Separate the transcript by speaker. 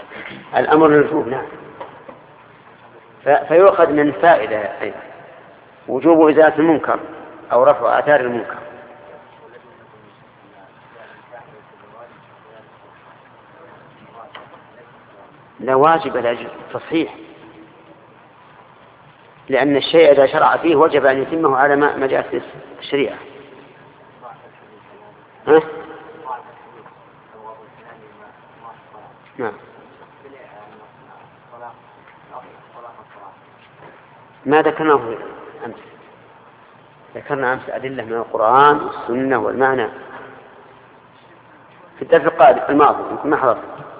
Speaker 1: الأمر للوجوب نعم. فيؤخذ من الفائدة أيضا وجوب إزالة المنكر أو رفع آثار المنكر. لا واجب لأجل تصحيح، لأن الشيء إذا شرع فيه وجب أن يتمه على ما جاءت في الشريعة. ها؟ نعم. ما ذكرناه أمس، ذكرنا أمس أدلة من القرآن والسنة والمعنى في الدرس الماضي، يمكن ما حضرت.